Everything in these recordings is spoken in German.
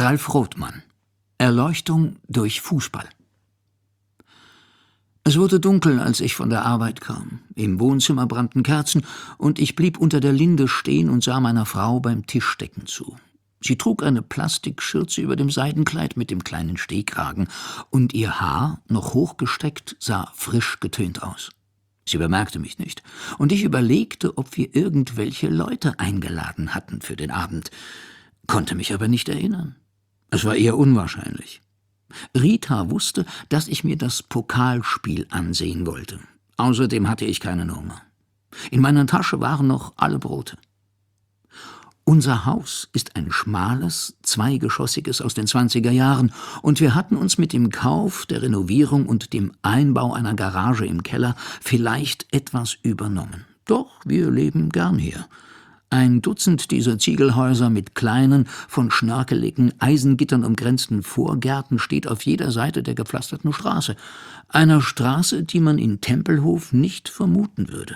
Ralf Rothmann. Erleuchtung durch Fußball. Es wurde dunkel, als ich von der Arbeit kam. Im Wohnzimmer brannten Kerzen, und ich blieb unter der Linde stehen und sah meiner Frau beim Tischdecken zu. Sie trug eine Plastikschürze über dem Seidenkleid mit dem kleinen Stehkragen, und ihr Haar, noch hochgesteckt, sah frisch getönt aus. Sie bemerkte mich nicht, und ich überlegte, ob wir irgendwelche Leute eingeladen hatten für den Abend, konnte mich aber nicht erinnern. Es war eher unwahrscheinlich. Rita wusste, dass ich mir das Pokalspiel ansehen wollte. Außerdem hatte ich keine Nummer. In meiner Tasche waren noch alle Brote. Unser Haus ist ein schmales, zweigeschossiges aus den 20er Jahren, und wir hatten uns mit dem Kauf, der Renovierung und dem Einbau einer Garage im Keller vielleicht etwas übernommen. Doch wir leben gern hier. Ein Dutzend dieser Ziegelhäuser mit kleinen, von schnörkeligen Eisengittern umgrenzten Vorgärten steht auf jeder Seite der gepflasterten Straße. Einer Straße, die man in Tempelhof nicht vermuten würde.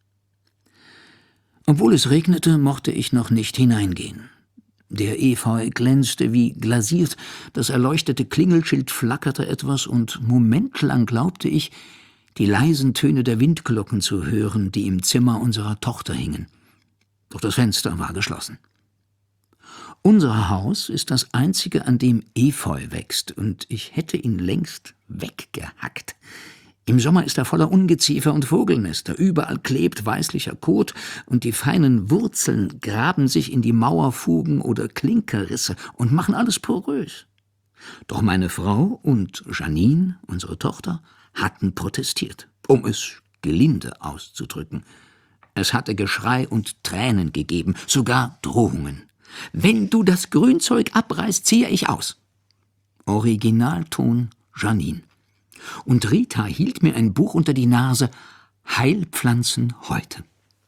Obwohl es regnete, mochte ich noch nicht hineingehen. Der Efeu glänzte wie glasiert, das erleuchtete Klingelschild flackerte etwas, und momentlang glaubte ich, die leisen Töne der Windglocken zu hören, die im Zimmer unserer Tochter hingen. Doch das Fenster war geschlossen. Unser Haus ist das einzige, an dem Efeu wächst, und ich hätte ihn längst weggehackt. Im Sommer ist er voller Ungeziefer und Vogelnester, überall klebt weißlicher Kot, und die feinen Wurzeln graben sich in die Mauerfugen oder Klinkerrisse und machen alles porös. Doch meine Frau und Janine, unsere Tochter, hatten protestiert, um es gelinde auszudrücken. Es hatte Geschrei und Tränen gegeben, sogar Drohungen. »Wenn du das Grünzeug abreißt, ziehe ich aus.« Originalton Janine. Und Rita hielt mir ein Buch unter die Nase, »Heilpflanzen heute«.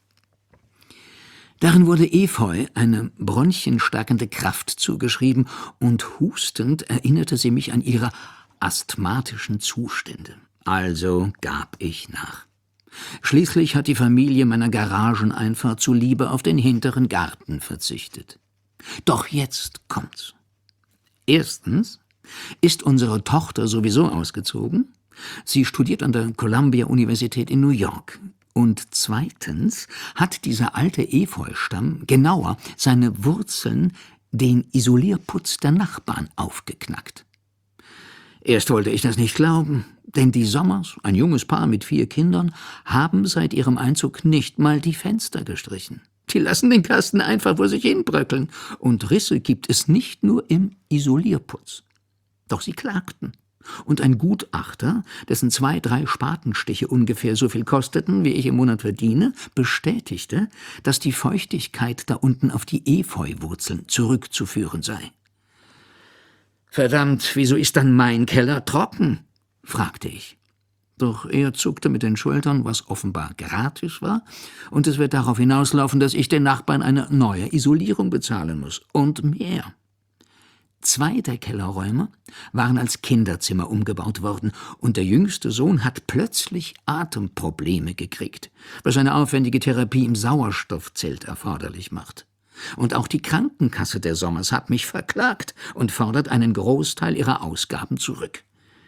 Darin wurde Efeu eine bronchienstärkende Kraft zugeschrieben, und hustend erinnerte sie mich an ihre asthmatischen Zustände. Also gab ich nach. Schließlich hat die Familie meiner Garageneinfahrt zuliebe auf den hinteren Garten verzichtet. Doch jetzt kommt's. Erstens ist unsere Tochter sowieso ausgezogen. Sie studiert an der Columbia-Universität in New York. Und zweitens hat dieser alte Efeustamm, genauer seine Wurzeln, den Isolierputz der Nachbarn aufgeknackt. Erst wollte ich das nicht glauben, denn die Sommers, ein junges Paar mit 4 Kindern, haben seit ihrem Einzug nicht mal die Fenster gestrichen. Die lassen den Kasten einfach vor sich hinbröckeln, und Risse gibt es nicht nur im Isolierputz. Doch sie klagten, und ein Gutachter, dessen 2-3 Spatenstiche ungefähr so viel kosteten, wie ich im Monat verdiene, bestätigte, dass die Feuchtigkeit da unten auf die Efeuwurzeln zurückzuführen sei. »Verdammt, wieso ist dann mein Keller trocken?« fragte ich. Doch er zuckte mit den Schultern, was offenbar gratis war, und es wird darauf hinauslaufen, dass ich den Nachbarn eine neue Isolierung bezahlen muss. Und mehr. 2 der Kellerräume waren als Kinderzimmer umgebaut worden, und der jüngste Sohn hat plötzlich Atemprobleme gekriegt, was eine aufwendige Therapie im Sauerstoffzelt erforderlich macht. Und auch die Krankenkasse der Sommers hat mich verklagt und fordert einen Großteil ihrer Ausgaben zurück.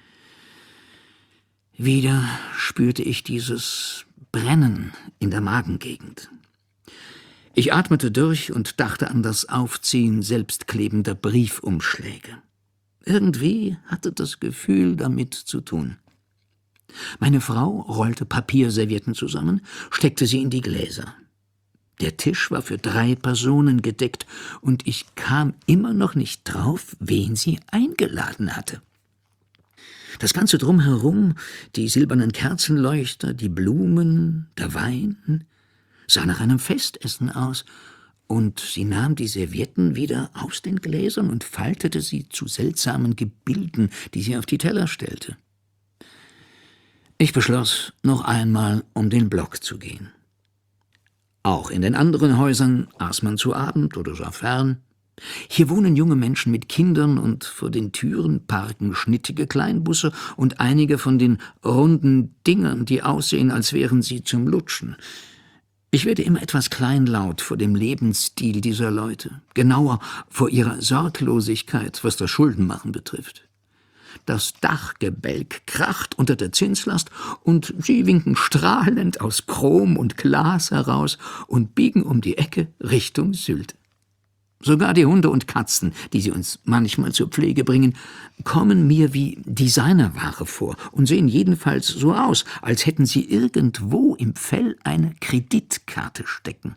Wieder spürte ich dieses Brennen in der Magengegend. Ich atmete durch und dachte an das Aufziehen selbstklebender Briefumschläge. Irgendwie hatte das Gefühl damit zu tun. Meine Frau rollte Papierservietten zusammen, steckte sie in die Gläser. Der Tisch war für 3 Personen gedeckt, und ich kam immer noch nicht drauf, wen sie eingeladen hatte. Das Ganze drumherum, die silbernen Kerzenleuchter, die Blumen, der Wein, sah nach einem Festessen aus, und sie nahm die Servietten wieder aus den Gläsern und faltete sie zu seltsamen Gebilden, die sie auf die Teller stellte. Ich beschloss, noch einmal um den Block zu gehen. Auch in den anderen Häusern aß man zu Abend oder sah fern. Hier wohnen junge Menschen mit Kindern, und vor den Türen parken schnittige Kleinbusse und einige von den runden Dingern, die aussehen, als wären sie zum Lutschen. Ich werde immer etwas kleinlaut vor dem Lebensstil dieser Leute, genauer vor ihrer Sorglosigkeit, was das Schuldenmachen betrifft. Das Dachgebälk kracht unter der Zinslast und sie winken strahlend aus Chrom und Glas heraus und biegen um die Ecke Richtung Sylt. Sogar die Hunde und Katzen, die sie uns manchmal zur Pflege bringen, kommen mir wie Designerware vor und sehen jedenfalls so aus, als hätten sie irgendwo im Fell eine Kreditkarte stecken.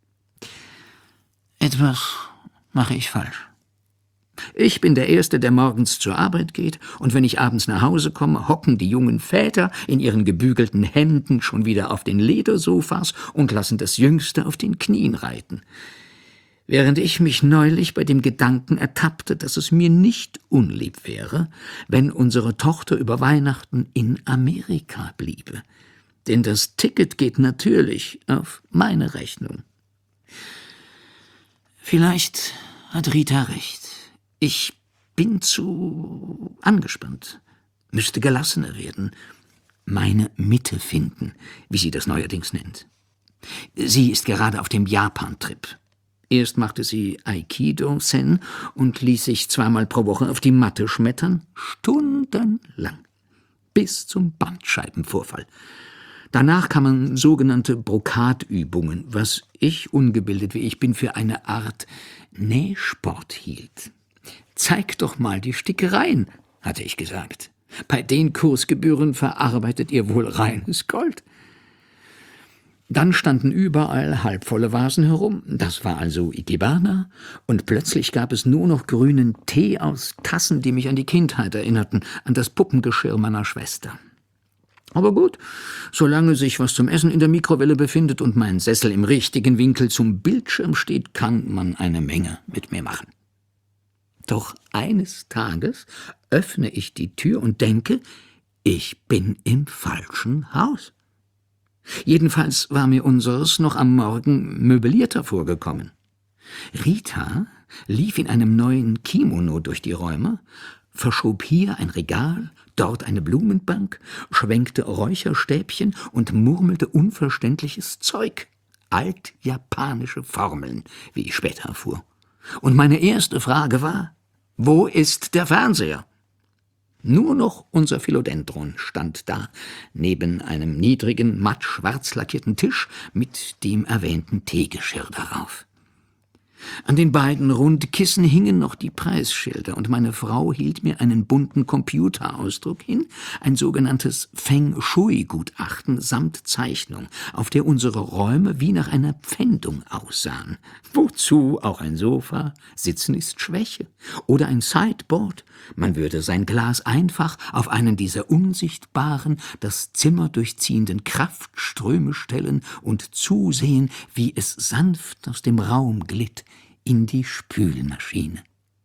Etwas mache ich falsch. Ich bin der Erste, der morgens zur Arbeit geht, und wenn ich abends nach Hause komme, hocken die jungen Väter in ihren gebügelten Hemden schon wieder auf den Ledersofas und lassen das Jüngste auf den Knien reiten. Während ich mich neulich bei dem Gedanken ertappte, dass es mir nicht unlieb wäre, wenn unsere Tochter über Weihnachten in Amerika bliebe. Denn das Ticket geht natürlich auf meine Rechnung. Vielleicht hat Rita recht. Ich bin zu angespannt, müsste gelassener werden, meine Mitte finden, wie sie das neuerdings nennt. Sie ist gerade auf dem Japan-Trip. Erst machte sie Aikido-Sen und ließ sich 2-mal pro Woche auf die Matte schmettern, stundenlang, bis zum Bandscheibenvorfall. Danach kamen sogenannte Brokatübungen, was ich, ungebildet wie ich bin, für eine Art Nähsport hielt. »Zeig doch mal die Stickereien«, hatte ich gesagt. »Bei den Kursgebühren verarbeitet ihr wohl reines Gold.« Dann standen überall halbvolle Vasen herum, das war also Ikebana, und plötzlich gab es nur noch grünen Tee aus Tassen, die mich an die Kindheit erinnerten, an das Puppengeschirr meiner Schwester. Aber gut, solange sich was zum Essen in der Mikrowelle befindet und mein Sessel im richtigen Winkel zum Bildschirm steht, kann man eine Menge mit mir machen. Doch eines Tages öffne ich die Tür und denke, ich bin im falschen Haus. Jedenfalls war mir unseres noch am Morgen möblierter vorgekommen. Rita lief in einem neuen Kimono durch die Räume, verschob hier ein Regal, dort eine Blumenbank, schwenkte Räucherstäbchen und murmelte unverständliches Zeug, altjapanische Formeln, wie ich später erfuhr. Und meine erste Frage war, wo ist der Fernseher? Nur noch unser Philodendron stand da, neben einem niedrigen, matt schwarz lackierten Tisch mit dem erwähnten Teegeschirr darauf. An den beiden Rundkissen hingen noch die Preisschilder, und meine Frau hielt mir einen bunten Computerausdruck hin, ein sogenanntes Feng-Shui-Gutachten samt Zeichnung, auf der unsere Räume wie nach einer Pfändung aussahen. Wozu auch ein Sofa? Sitzen ist Schwäche. Oder ein Sideboard? Man würde sein Glas einfach auf einen dieser unsichtbaren, das Zimmer durchziehenden Kraftströme stellen und zusehen, wie es sanft aus dem Raum glitt in die Spülmaschine.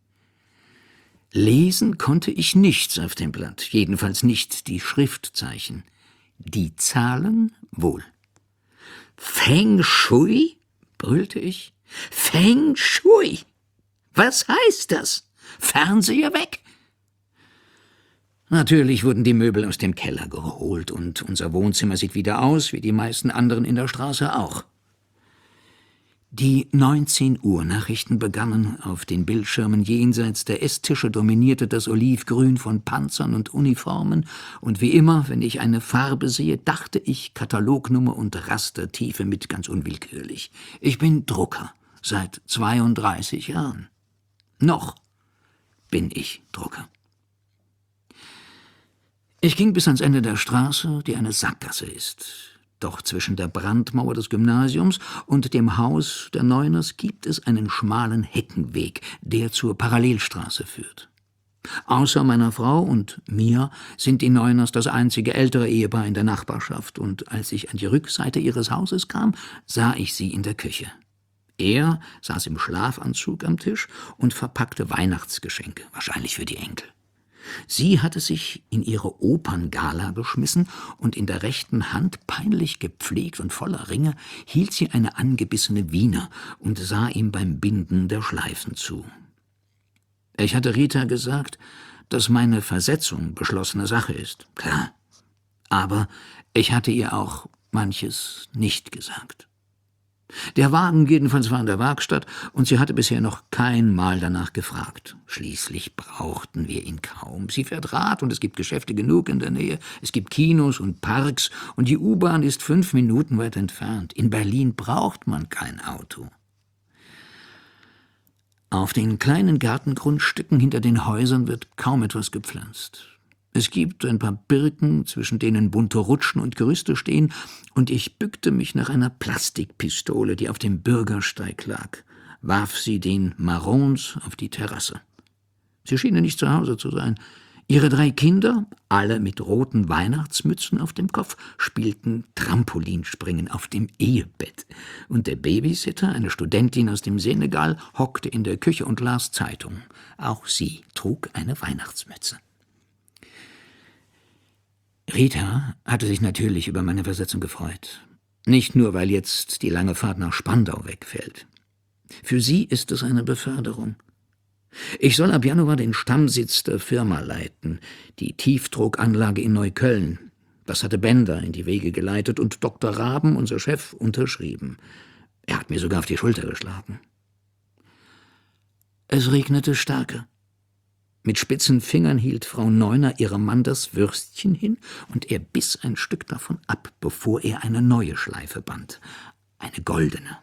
Lesen konnte ich nichts auf dem Blatt, jedenfalls nicht die Schriftzeichen. Die Zahlen wohl. »Feng Shui?« brüllte ich. »Feng Shui! Was heißt das? Fernseher weg!« Natürlich wurden die Möbel aus dem Keller geholt, und unser Wohnzimmer sieht wieder aus, wie die meisten anderen in der Straße auch. Die 19-Uhr-Nachrichten begannen. Auf den Bildschirmen jenseits der Esstische dominierte das Olivgrün von Panzern und Uniformen, und wie immer, wenn ich eine Farbe sehe, dachte ich Katalognummer und Rastertiefe mit, ganz unwillkürlich. Ich bin Drucker, seit 32 Jahren. Noch bin ich Drucker. Ich ging bis ans Ende der Straße, die eine Sackgasse ist. Doch zwischen der Brandmauer des Gymnasiums und dem Haus der Neuners gibt es einen schmalen Heckenweg, der zur Parallelstraße führt. Außer meiner Frau und mir sind die Neuners das einzige ältere Ehepaar in der Nachbarschaft, und als ich an die Rückseite ihres Hauses kam, sah ich sie in der Küche. Er saß im Schlafanzug am Tisch und verpackte Weihnachtsgeschenke, wahrscheinlich für die Enkel. Sie hatte sich in ihre Operngala geschmissen, und in der rechten Hand, peinlich gepflegt und voller Ringe, hielt sie eine angebissene Wiener und sah ihm beim Binden der Schleifen zu. Ich hatte Rita gesagt, dass meine Versetzung beschlossene Sache ist, klar. Aber ich hatte ihr auch manches nicht gesagt. Der Wagen jedenfalls war in der Werkstatt, und sie hatte bisher noch kein Mal danach gefragt. Schließlich brauchten wir ihn kaum. Sie fährt Rad, und es gibt Geschäfte genug in der Nähe. Es gibt Kinos und Parks, und die U-Bahn ist 5 Minuten weit entfernt. In Berlin braucht man kein Auto. Auf den kleinen Gartengrundstücken hinter den Häusern wird kaum etwas gepflanzt. Es gibt ein paar Birken, zwischen denen bunte Rutschen und Gerüste stehen, und ich bückte mich nach einer Plastikpistole, die auf dem Bürgersteig lag, warf sie den Marrons auf die Terrasse. Sie schienen nicht zu Hause zu sein. Ihre 3 Kinder, alle mit roten Weihnachtsmützen auf dem Kopf, spielten Trampolinspringen auf dem Ehebett. Und der Babysitter, eine Studentin aus dem Senegal, hockte in der Küche und las Zeitung. Auch sie trug eine Weihnachtsmütze. Rita hatte sich natürlich über meine Versetzung gefreut. Nicht nur, weil jetzt die lange Fahrt nach Spandau wegfällt. Für sie ist es eine Beförderung. Ich soll ab Januar den Stammsitz der Firma leiten, die Tiefdruckanlage in Neukölln. Das hatte Bender in die Wege geleitet und Dr. Raben, unser Chef, unterschrieben. Er hat mir sogar auf die Schulter geschlagen. Es regnete stärker. Mit spitzen Fingern hielt Frau Neuner ihrem Mann das Würstchen hin, und er biss ein Stück davon ab, bevor er eine neue Schleife band, eine goldene.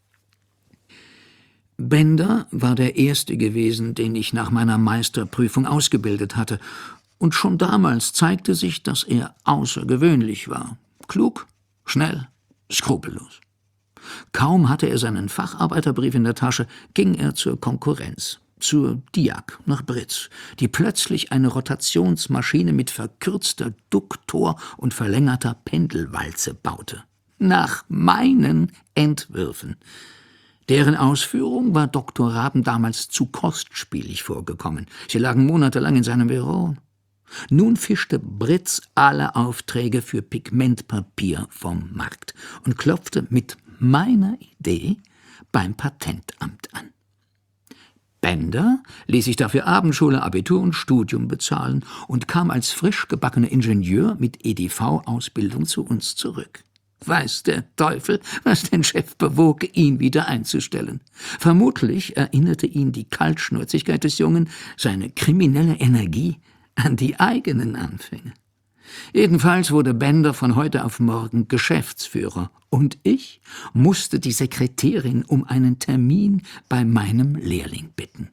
Bender war der Erste gewesen, den ich nach meiner Meisterprüfung ausgebildet hatte, und schon damals zeigte sich, dass er außergewöhnlich war. Klug, schnell, skrupellos. Kaum hatte er seinen Facharbeiterbrief in der Tasche, ging er zur Konkurrenz, zur Diag nach Britz, die plötzlich eine Rotationsmaschine mit verkürzter Duktor und verlängerter Pendelwalze baute. Nach meinen Entwürfen. Deren Ausführung war Dr. Raben damals zu kostspielig vorgekommen. Sie lagen monatelang in seinem Büro. Nun fischte Britz alle Aufträge für Pigmentpapier vom Markt und klopfte mit meiner Idee beim Patentamt an. Bender ließ sich dafür Abendschule, Abitur und Studium bezahlen und kam als frisch gebackener Ingenieur mit EDV-Ausbildung zu uns zurück. Weiß der Teufel, was den Chef bewog, ihn wieder einzustellen. Vermutlich erinnerte ihn die Kaltschnäuzigkeit des Jungen, seine kriminelle Energie, an die eigenen Anfänge. Jedenfalls wurde Bender von heute auf morgen Geschäftsführer, und ich musste die Sekretärin um einen Termin bei meinem Lehrling bitten.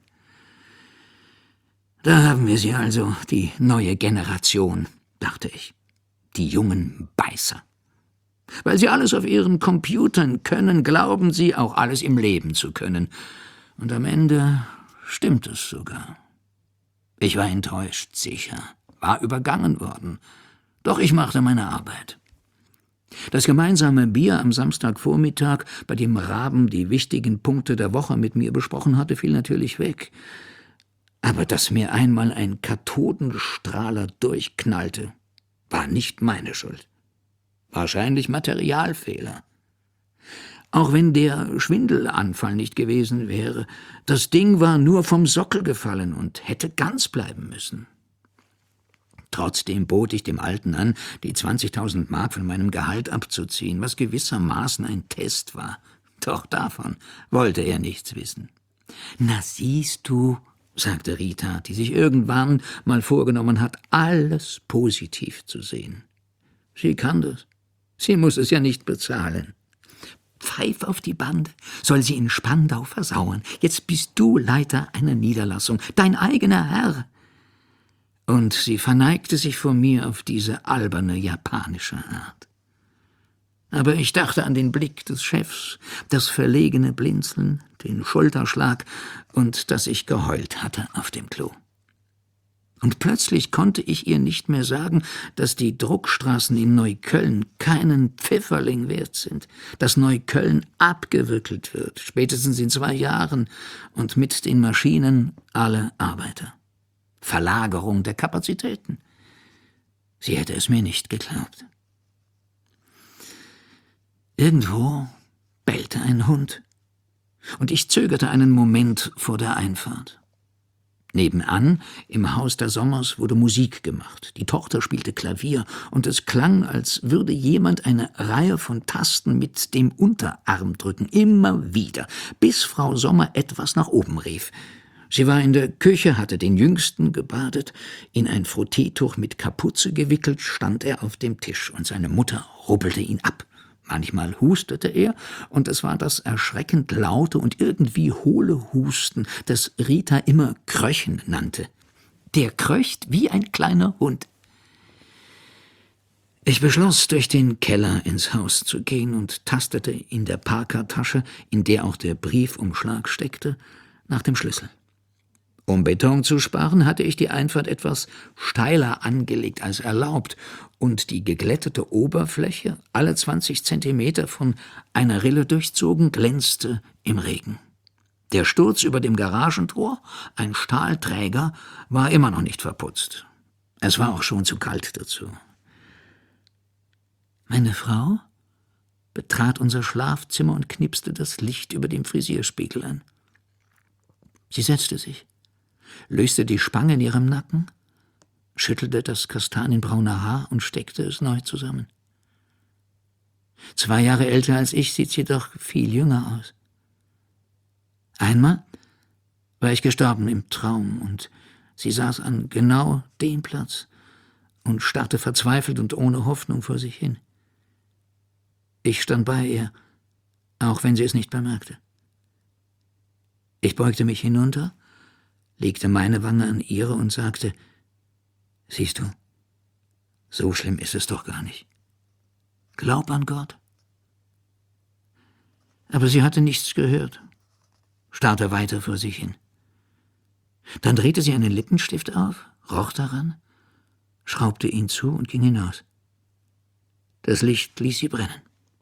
Da haben wir sie also, die neue Generation, dachte ich, die jungen Beißer. Weil sie alles auf ihren Computern können, glauben sie, auch alles im Leben zu können. Und am Ende stimmt es sogar. Ich war enttäuscht, sicher, war übergangen worden. Doch ich machte meine Arbeit. Das gemeinsame Bier am Samstagvormittag, bei dem Raben die wichtigen Punkte der Woche mit mir besprochen hatte, fiel natürlich weg. Aber dass mir einmal ein Kathodenstrahler durchknallte, war nicht meine Schuld. Wahrscheinlich Materialfehler. Auch wenn der Schwindelanfall nicht gewesen wäre, das Ding war nur vom Sockel gefallen und hätte ganz bleiben müssen. Trotzdem bot ich dem Alten an, die 20.000 Mark von meinem Gehalt abzuziehen, was gewissermaßen ein Test war. Doch davon wollte er nichts wissen. »Na siehst du«, sagte Rita, die sich irgendwann mal vorgenommen hat, alles positiv zu sehen. Sie kann das. Sie muss es ja nicht bezahlen. Pfeif auf die Bande, soll sie in Spandau versauern. Jetzt bist du Leiter einer Niederlassung, dein eigener Herr. Und sie verneigte sich vor mir auf diese alberne japanische Art. Aber ich dachte an den Blick des Chefs, das verlegene Blinzeln, den Schulterschlag und dass ich geheult hatte auf dem Klo. Und plötzlich konnte ich ihr nicht mehr sagen, dass die Druckstraßen in Neukölln keinen Pfifferling wert sind, dass Neukölln abgewickelt wird, spätestens in 2 Jahren, und mit den Maschinen alle Arbeiter. Verlagerung der Kapazitäten. Sie hätte es mir nicht geglaubt. Irgendwo bellte ein Hund, und ich zögerte einen Moment vor der Einfahrt. Nebenan, im Haus der Sommers, wurde Musik gemacht. Die Tochter spielte Klavier, und es klang, als würde jemand eine Reihe von Tasten mit dem Unterarm drücken, immer wieder, bis Frau Sommer etwas nach oben rief. Sie war in der Küche, hatte den Jüngsten gebadet, in ein Frotteetuch mit Kapuze gewickelt, stand er auf dem Tisch, und seine Mutter rubbelte ihn ab. Manchmal hustete er, und es war das erschreckend laute und irgendwie hohle Husten, das Rita immer Kröchen nannte. Der kröcht wie ein kleiner Hund. Ich beschloss, durch den Keller ins Haus zu gehen und tastete in der Parkertasche, in der auch der Briefumschlag steckte, nach dem Schlüssel. Um Beton zu sparen, hatte ich die Einfahrt etwas steiler angelegt als erlaubt und die geglättete Oberfläche, alle 20 Zentimeter von einer Rille durchzogen, glänzte im Regen. Der Sturz über dem Garagentor, ein Stahlträger, war immer noch nicht verputzt. Es war auch schon zu kalt dazu. Meine Frau betrat unser Schlafzimmer und knipste das Licht über dem Frisierspiegel an. Sie setzte sich, löste die Spange in ihrem Nacken, schüttelte das kastanienbraune Haar und steckte es neu zusammen. 2 Jahre älter als ich, sieht sie doch viel jünger aus. Einmal war ich gestorben im Traum, und sie saß an genau dem Platz und starrte verzweifelt und ohne Hoffnung vor sich hin. Ich stand bei ihr, auch wenn sie es nicht bemerkte. Ich beugte mich hinunter, legte meine Wange an ihre und sagte: »Siehst du, so schlimm ist es doch gar nicht. Glaub an Gott.« Aber sie hatte nichts gehört, starrte weiter vor sich hin. Dann drehte sie einen Lippenstift auf, roch daran, schraubte ihn zu und ging hinaus. Das Licht ließ sie brennen.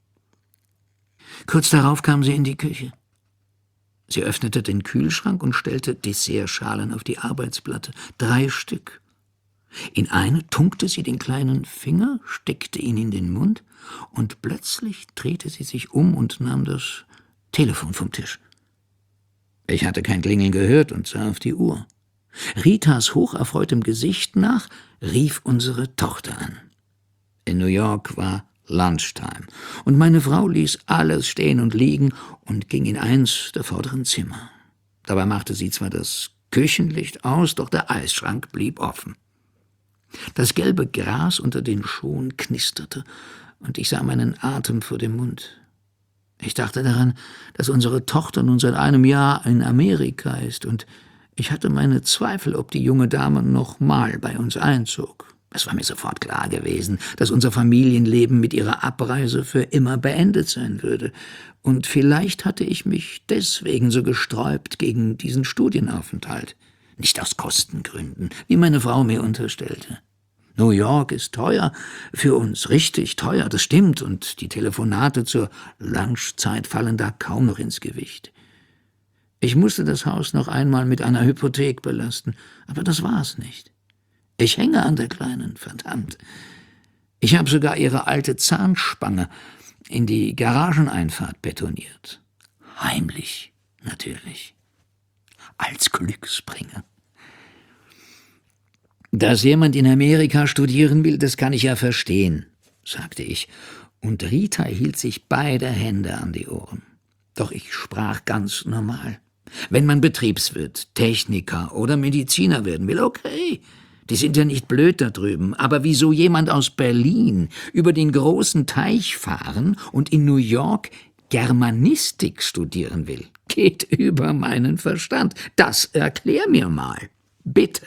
Kurz darauf kam sie in die Küche. Sie öffnete den Kühlschrank und stellte Dessertschalen auf die Arbeitsplatte, 3 Stück. In eine tunkte sie den kleinen Finger, steckte ihn in den Mund, und plötzlich drehte sie sich um und nahm das Telefon vom Tisch. Ich hatte kein Klingeln gehört und sah auf die Uhr. Ritas hocherfreutem Gesicht nach rief unsere Tochter an. In New York war Lunchtime, und meine Frau ließ alles stehen und liegen und ging in eins der vorderen Zimmer. Dabei machte sie zwar das Küchenlicht aus, doch der Eisschrank blieb offen. Das gelbe Gras unter den Schuhen knisterte, und ich sah meinen Atem vor dem Mund. Ich dachte daran, dass unsere Tochter nun seit einem Jahr in Amerika ist, und ich hatte meine Zweifel, ob die junge Dame noch mal bei uns einzog. Es war mir sofort klar gewesen, dass unser Familienleben mit ihrer Abreise für immer beendet sein würde. Und vielleicht hatte ich mich deswegen so gesträubt gegen diesen Studienaufenthalt. Nicht aus Kostengründen, wie meine Frau mir unterstellte. New York ist teuer, für uns richtig teuer, das stimmt, und die Telefonate zur Lunchzeit fallen da kaum noch ins Gewicht. Ich musste das Haus noch einmal mit einer Hypothek belasten, aber das war's nicht. Ich hänge an der Kleinen, verdammt. Ich habe sogar ihre alte Zahnspange in die Garageneinfahrt betoniert. Heimlich, natürlich. Als Glücksbringer. Dass jemand in Amerika studieren will, das kann ich ja verstehen, sagte ich, und Rita hielt sich beide Hände an die Ohren. Doch ich sprach ganz normal. Wenn man Betriebswirt, Techniker oder Mediziner werden will, okay, die sind ja nicht blöd da drüben, aber wieso jemand aus Berlin über den großen Teich fahren und in New York Germanistik studieren will, geht über meinen Verstand. Das erklär mir mal, bitte.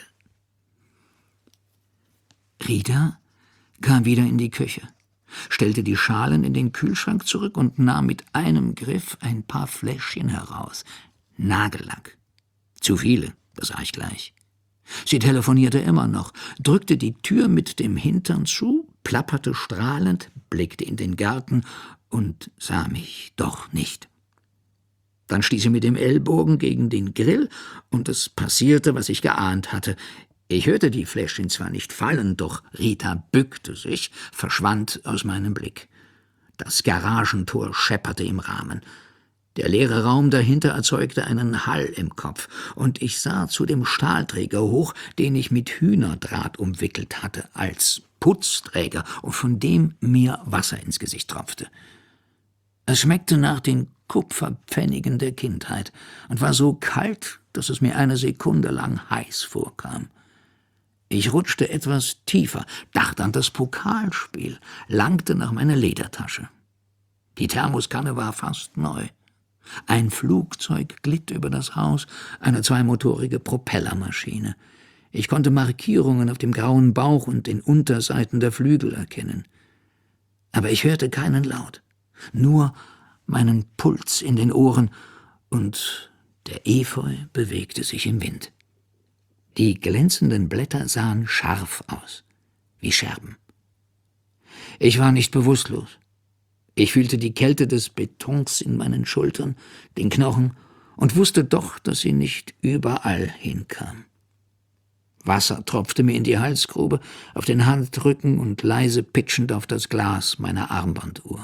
Rita kam wieder in die Küche, stellte die Schalen in den Kühlschrank zurück und nahm mit einem Griff ein paar Fläschchen heraus. Nagellack. Zu viele, das sah ich gleich. Sie telefonierte immer noch, drückte die Tür mit dem Hintern zu, plapperte strahlend, blickte in den Garten und sah mich doch nicht. Dann stieß sie mit dem Ellbogen gegen den Grill, und es passierte, was ich geahnt hatte. Ich hörte die Fläschchen zwar nicht fallen, doch Rita bückte sich, verschwand aus meinem Blick. Das Garagentor schepperte im Rahmen. Der leere Raum dahinter erzeugte einen Hall im Kopf, und ich sah zu dem Stahlträger hoch, den ich mit Hühnerdraht umwickelt hatte, als Putzträger, und von dem mir Wasser ins Gesicht tropfte. Es schmeckte nach den Kupferpfennigen der Kindheit und war so kalt, dass es mir eine Sekunde lang heiß vorkam. Ich rutschte etwas tiefer, dachte an das Pokalspiel, langte nach meiner Ledertasche. Die Thermoskanne war fast neu. Ein Flugzeug glitt über das Haus, eine zweimotorige Propellermaschine. Ich konnte Markierungen auf dem grauen Bauch und den Unterseiten der Flügel erkennen. Aber ich hörte keinen Laut, nur meinen Puls in den Ohren, und der Efeu bewegte sich im Wind. Die glänzenden Blätter sahen scharf aus, wie Scherben. Ich war nicht bewusstlos. Ich fühlte die Kälte des Betons in meinen Schultern, den Knochen, und wusste doch, dass sie nicht überall hinkam. Wasser tropfte mir in die Halsgrube, auf den Handrücken und leise pitschend auf das Glas meiner Armbanduhr.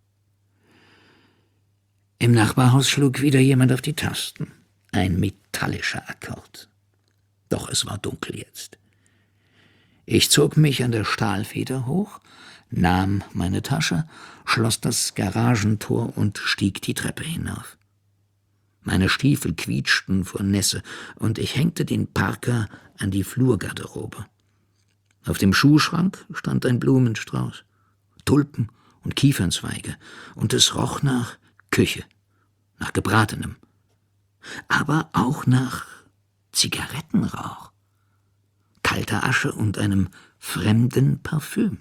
Im Nachbarhaus schlug wieder jemand auf die Tasten. Ein metallischer Akkord. Doch es war dunkel jetzt. Ich zog mich an der Stahlfeder hoch, nahm meine Tasche, schloss das Garagentor und stieg die Treppe hinauf. Meine Stiefel quietschten vor Nässe, und ich hängte den Parker an die Flurgarderobe. Auf dem Schuhschrank stand ein Blumenstrauß, Tulpen und Kiefernzweige, und es roch nach Küche, nach Gebratenem, aber auch nach Zigarettenrauch, kalter Asche und einem fremden Parfüm.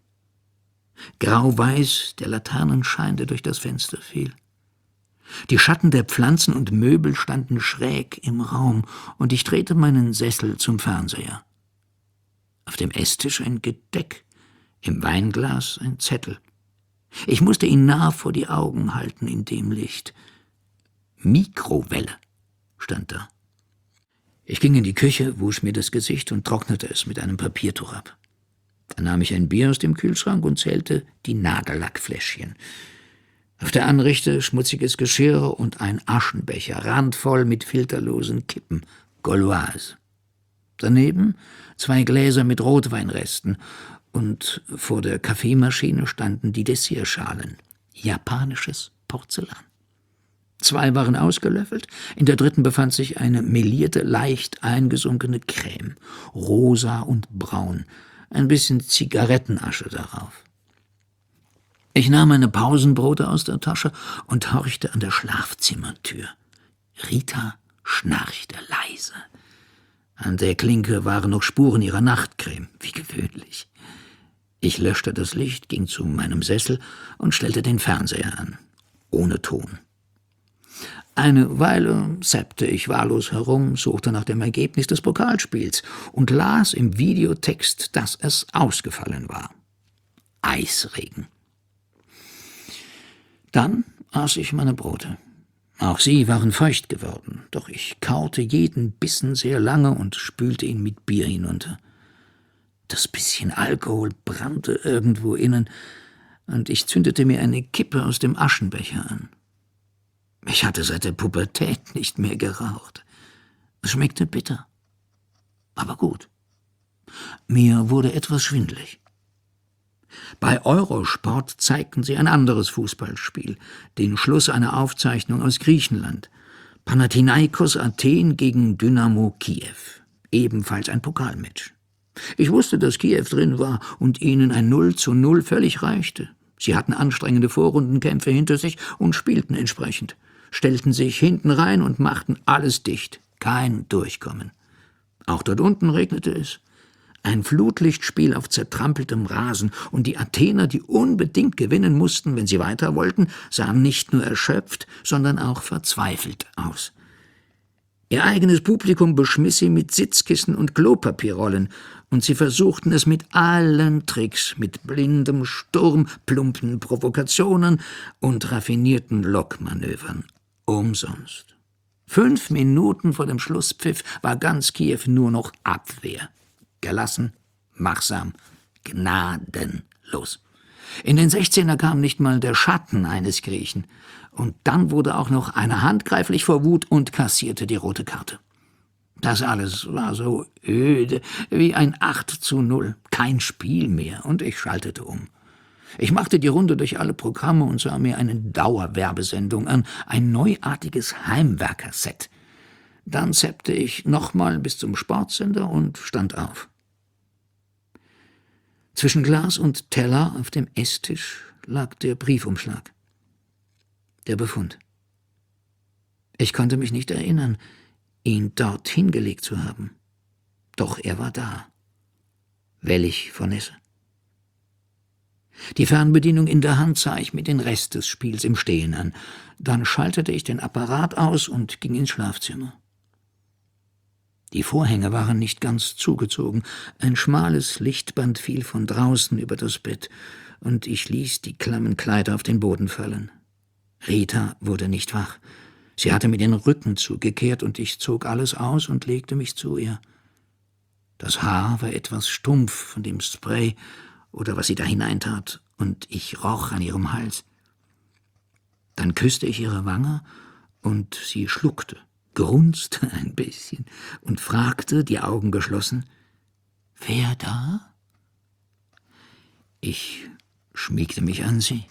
Grau-weiß der Laternenschein, der durch das Fenster fiel. Die Schatten der Pflanzen und Möbel standen schräg im Raum, und ich drehte meinen Sessel zum Fernseher. Auf dem Esstisch ein Gedeck, im Weinglas ein Zettel. Ich musste ihn nah vor die Augen halten in dem Licht. Mikrowelle stand da. Ich ging in die Küche, wusch mir das Gesicht und trocknete es mit einem Papiertuch ab. Dann nahm ich ein Bier aus dem Kühlschrank und zählte die Nagellackfläschchen. Auf der Anrichte schmutziges Geschirr und ein Aschenbecher, randvoll mit filterlosen Kippen, Gauloise. Daneben 2 Gläser mit Rotweinresten, und vor der Kaffeemaschine standen die Dessertschalen, japanisches Porzellan. 2 waren ausgelöffelt, in der dritten befand sich eine melierte, leicht eingesunkene Creme, rosa und braun, ein bisschen Zigarettenasche darauf. Ich nahm meine Pausenbrote aus der Tasche und horchte an der Schlafzimmertür. Rita schnarchte leise. An der Klinke waren noch Spuren ihrer Nachtcreme, wie gewöhnlich. Ich löschte das Licht, ging zu meinem Sessel und stellte den Fernseher an, ohne Ton. Eine Weile zappte ich wahllos herum, suchte nach dem Ergebnis des Pokalspiels und las im Videotext, dass es ausgefallen war. Eisregen. Dann aß ich meine Brote. Auch sie waren feucht geworden, doch ich kaute jeden Bissen sehr lange und spülte ihn mit Bier hinunter. Das bisschen Alkohol brannte irgendwo innen, und ich zündete mir eine Kippe aus dem Aschenbecher an. Ich hatte seit der Pubertät nicht mehr geraucht. Es schmeckte bitter, aber gut. Mir wurde etwas schwindelig. Bei Eurosport zeigten sie ein anderes Fußballspiel, den Schluss einer Aufzeichnung aus Griechenland. Panathinaikos Athen gegen Dynamo Kiew, ebenfalls ein Pokalmatch. Ich wusste, dass Kiew drin war und ihnen ein 0:0 völlig reichte. Sie hatten anstrengende Vorrundenkämpfe hinter sich und spielten entsprechend, stellten sich hinten rein und machten alles dicht, kein Durchkommen. Auch dort unten regnete es. Ein Flutlichtspiel auf zertrampeltem Rasen, und die Athener, die unbedingt gewinnen mussten, wenn sie weiter wollten, sahen nicht nur erschöpft, sondern auch verzweifelt aus. Ihr eigenes Publikum beschmiss sie mit Sitzkissen und Klopapierrollen, und sie versuchten es mit allen Tricks, mit blindem Sturm, plumpen Provokationen und raffinierten Lockmanövern. Umsonst. 5 Minuten vor dem Schlusspfiff war ganz Kiew nur noch Abwehr. Gelassen, wachsam, gnadenlos. In den 16er kam nicht mal der Schatten eines Griechen. Und dann wurde auch noch einer handgreiflich vor Wut und kassierte die rote Karte. Das alles war so öde wie ein 8:0, kein Spiel mehr, und ich schaltete um. Ich machte die Runde durch alle Programme und sah mir eine Dauerwerbesendung an, ein neuartiges Heimwerkerset. Dann zappte ich nochmal bis zum Sportsender und stand auf. Zwischen Glas und Teller auf dem Esstisch lag der Briefumschlag. Der Befund. Ich konnte mich nicht erinnern, ihn dort hingelegt zu haben. Doch er war da. Wellig von Nesse. Die Fernbedienung in der Hand sah ich mir den Rest des Spiels im Stehen an. Dann schaltete ich den Apparat aus und ging ins Schlafzimmer. Die Vorhänge waren nicht ganz zugezogen. Ein schmales Lichtband fiel von draußen über das Bett, und ich ließ die klammen Kleider auf den Boden fallen. Rita wurde nicht wach. Sie hatte mir den Rücken zugekehrt, und ich zog alles aus und legte mich zu ihr. Das Haar war etwas stumpf von dem Spray oder was sie da hineintat, und ich roch an ihrem Hals. Dann küsste ich ihre Wange, und sie schluckte, grunzte ein bisschen und fragte, die Augen geschlossen: »Wer da?« Ich schmiegte mich an sie.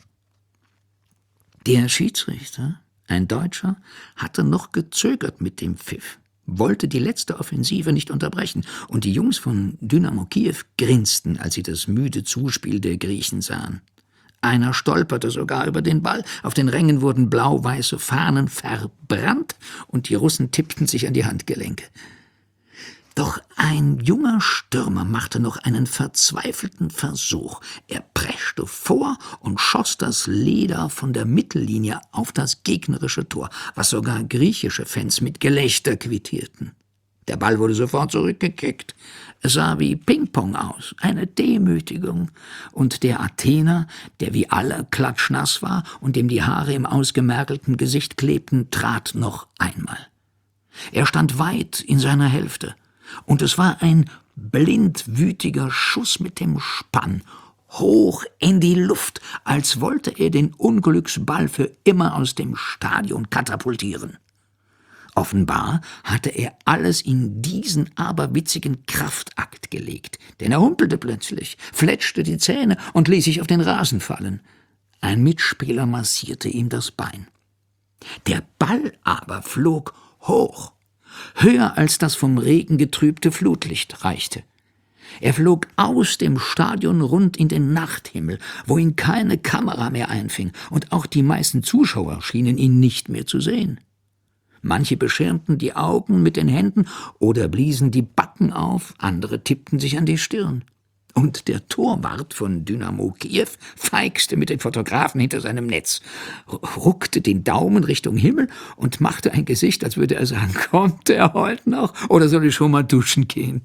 Der Schiedsrichter, ein Deutscher, hatte noch gezögert mit dem Pfiff, wollte die letzte Offensive nicht unterbrechen, und die Jungs von Dynamo Kiew grinsten, als sie das müde Zuspiel der Griechen sahen. Einer stolperte sogar über den Ball, auf den Rängen wurden blau-weiße Fahnen verbrannt, und die Russen tippten sich an die Handgelenke. Doch ein junger Stürmer machte noch einen verzweifelten Versuch. Er preschte vor und schoss das Leder von der Mittellinie auf das gegnerische Tor, was sogar griechische Fans mit Gelächter quittierten. Der Ball wurde sofort zurückgekickt. Es sah wie Ping-Pong aus, eine Demütigung. Und der Athener, der wie alle klatschnass war und dem die Haare im ausgemergelten Gesicht klebten, trat noch einmal. Er stand weit in seiner Hälfte. Und es war ein blindwütiger Schuss mit dem Spann, hoch in die Luft, als wollte er den Unglücksball für immer aus dem Stadion katapultieren. Offenbar hatte er alles in diesen aberwitzigen Kraftakt gelegt, denn er humpelte plötzlich, fletschte die Zähne und ließ sich auf den Rasen fallen. Ein Mitspieler massierte ihm das Bein. Der Ball aber flog hoch, höher als das vom Regen getrübte Flutlicht reichte. Er flog aus dem Stadion rund in den Nachthimmel, wo ihn keine Kamera mehr einfing, und auch die meisten Zuschauer schienen ihn nicht mehr zu sehen. Manche beschirmten die Augen mit den Händen oder bliesen die Backen auf, andere tippten sich an die Stirn. Und der Torwart von Dynamo Kiew feixte mit den Fotografen hinter seinem Netz, ruckte den Daumen Richtung Himmel und machte ein Gesicht, als würde er sagen: »Kommt er heute noch, oder soll ich schon mal duschen gehen?«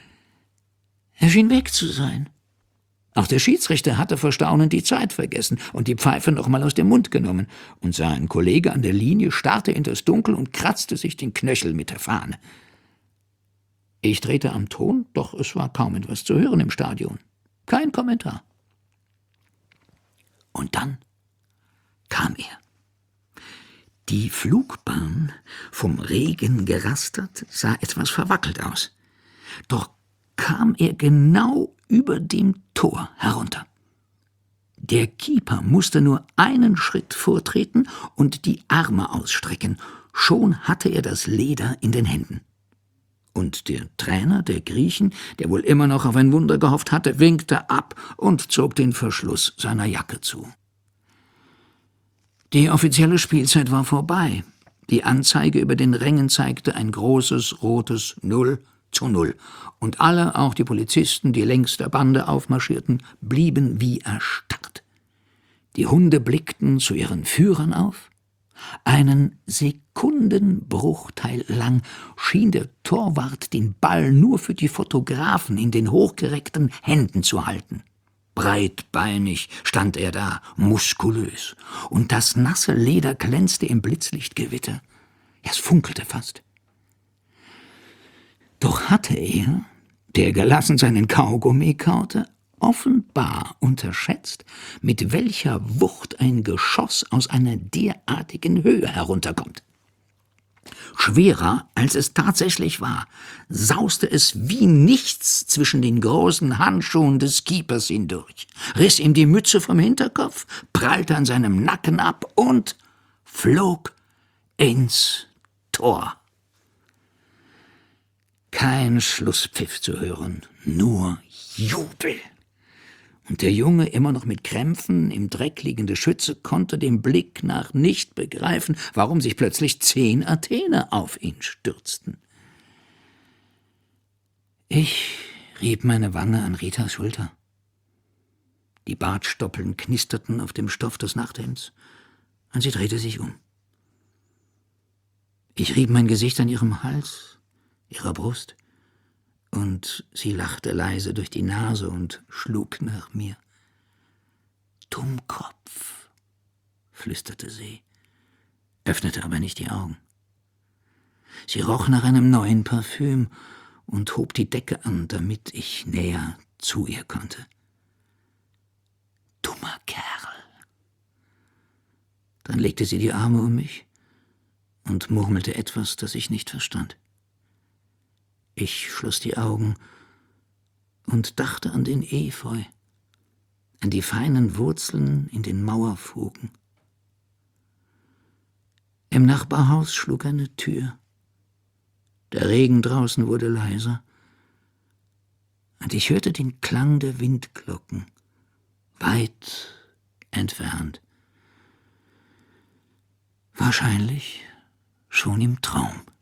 Er schien weg zu sein. Auch der Schiedsrichter hatte vor Staunen die Zeit vergessen und die Pfeife noch mal aus dem Mund genommen, und sein Kollege an der Linie starrte in das Dunkel und kratzte sich den Knöchel mit der Fahne. Ich drehte am Ton, doch es war kaum etwas zu hören im Stadion. Kein Kommentar. Und dann kam er. Die Flugbahn, vom Regen gerastert, sah etwas verwackelt aus. Doch kam er genau über dem Tor herunter. Der Keeper musste nur einen Schritt vortreten und die Arme ausstrecken. Schon hatte er das Leder in den Händen. Und der Trainer der Griechen, der wohl immer noch auf ein Wunder gehofft hatte, winkte ab und zog den Verschluss seiner Jacke zu. Die offizielle Spielzeit war vorbei. Die Anzeige über den Rängen zeigte ein großes rotes 0:0. Und alle, auch die Polizisten, die längs der Bande aufmarschierten, blieben wie erstarrt. Die Hunde blickten zu ihren Führern auf. Einen Sekundenbruchteil lang schien der Torwart den Ball nur für die Fotografen in den hochgereckten Händen zu halten. Breitbeinig stand er da, muskulös, und das nasse Leder glänzte im Blitzlichtgewitter. Es funkelte fast. Doch hatte er, der gelassen seinen Kaugummi kaute, offenbar unterschätzt, mit welcher Wucht ein Geschoss aus einer derartigen Höhe herunterkommt. Schwerer, als es tatsächlich war, sauste es wie nichts zwischen den großen Handschuhen des Keepers hindurch, riss ihm die Mütze vom Hinterkopf, prallte an seinem Nacken ab und flog ins Tor. Kein Schlusspfiff zu hören, nur Jubel. Und der Junge, immer noch mit Krämpfen im Dreck liegende Schütze, konnte dem Blick nach nicht begreifen, warum sich plötzlich 10 Athener auf ihn stürzten. Ich rieb meine Wange an Ritas Schulter. Die Bartstoppeln knisterten auf dem Stoff des Nachthemds, und sie drehte sich um. Ich rieb mein Gesicht an ihrem Hals, ihrer Brust, und sie lachte leise durch die Nase und schlug nach mir. »Dummkopf«, flüsterte sie, öffnete aber nicht die Augen. Sie roch nach einem neuen Parfüm und hob die Decke an, damit ich näher zu ihr konnte. »Dummer Kerl!« Dann legte sie die Arme um mich und murmelte etwas, das ich nicht verstand. Ich schloss die Augen und dachte an den Efeu, an die feinen Wurzeln in den Mauerfugen. Im Nachbarhaus schlug eine Tür. Der Regen draußen wurde leiser, und ich hörte den Klang der Windglocken, weit entfernt. Wahrscheinlich schon im Traum.